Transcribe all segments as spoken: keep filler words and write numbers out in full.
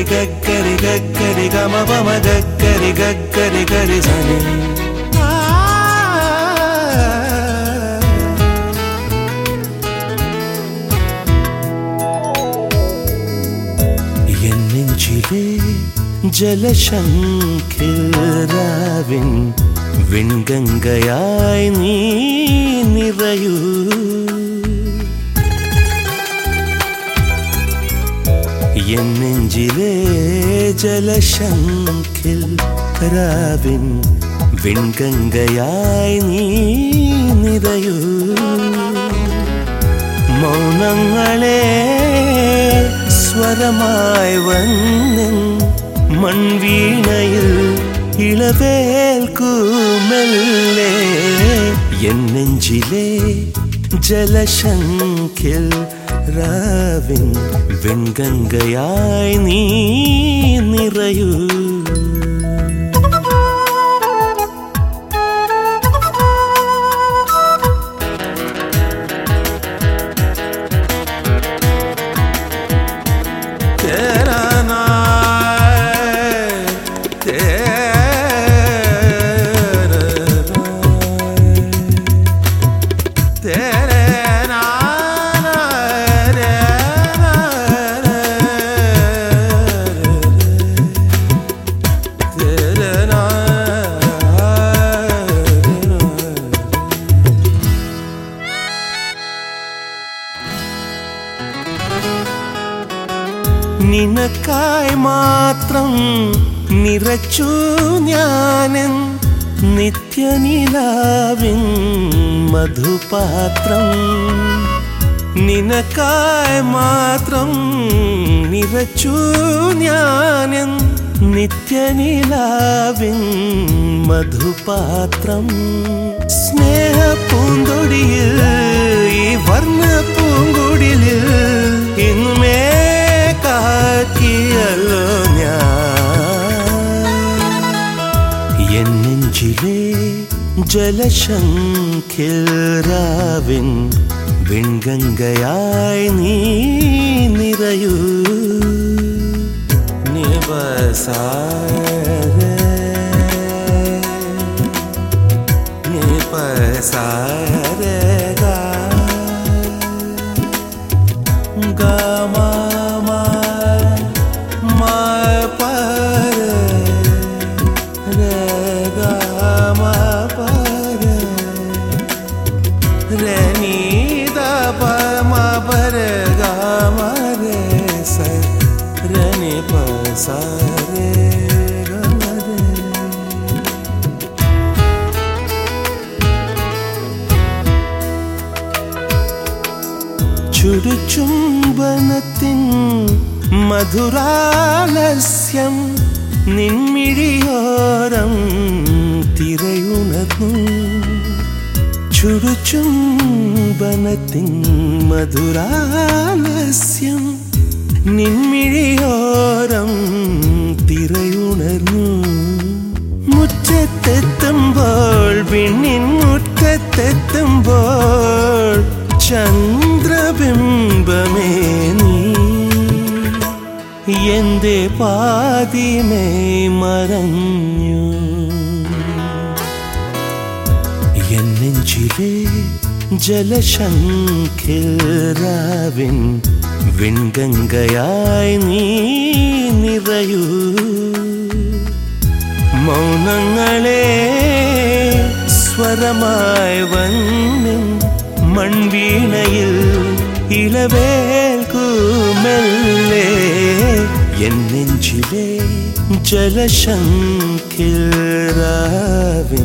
ഗരി ഗരി ഗരി ഗമ പമ ഗരി ഗരി ഗരി സനി എൻ നെഞ്ചിലെ ജലശംഖിരാവിൻ വെൺഗംഗയായി നീ നിറയൂ എൻ നെഞ്ചിലെ ജലശംഖിൽ രാവിൻ വെൺഗംഗയായി നീ നിറയൂ മൗനങ്ങളെ സ്വരമായി വന്നിൻ മൺവീണയിൽ ഇളവേൽക്കുമെല്ലേ എൻ നെഞ്ചിലെ ജലശംഖിൽ രാവിൻ വെൺഗംഗയായി നീ നിറയൂ നിനക്കായി മാത്രം നിറച്ചു ഞാനെൻ നിത്യനിലാവിൻ മധുപാത്രം നിനക്കായി മാത്രം നിറച്ചു ഞാനെൻ നിത്യനിലാവിൻ മധുപാത്രം സ്നേഹപ്പൂങ്കൊടിയിൽ ഈ വർണ്ണ പൂങ്കൊടിലിൽ ഇന്നുമേ കാക്കിയല്ലോ ഞാൻ എൻ നെഞ്ചിലെ ജലശംഖിൽ രാവിൻ വെൺഗംഗയായി നീ നിറയൂ നിപസാരേ നിപസാരേ ഗാ ഗാ ചുടുചുംബനത്തിൻ മധുരാലസ്യം നിൻമിഴിയോരം തിരയുണർന്നു ചുടുചുംബനത്തിൻ മധുരാലസ്യം നിൻമിഴിയോരം തിരയുണർന്നു മുറ്റത്തെത്തുമ്പോൾ വിണ്ണിൻ മുറ്റത്തെത്തുമ്പോൾ ചന്ദ്രബിംബമേ നീ എന്റെ പാതിമേ മറഞ്ഞു എൻ നെഞ്ചിലെ ജലശംഖിൽ രാവിൻ വെൺഗംഗയായി നീ നിറയൂ മൗനങ്ങളെ സ്വരമായി വന്നിൻ മൺവീണയിൽ ഇളവേൽക്കുമെല്ലേ എൻ നെഞ്ചിലെ ജലശംഖിൽ രാവിൻ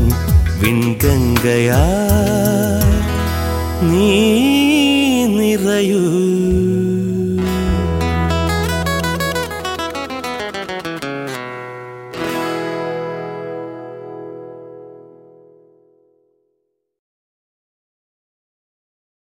വെൺഗംഗയായി നീ നിറയൂ.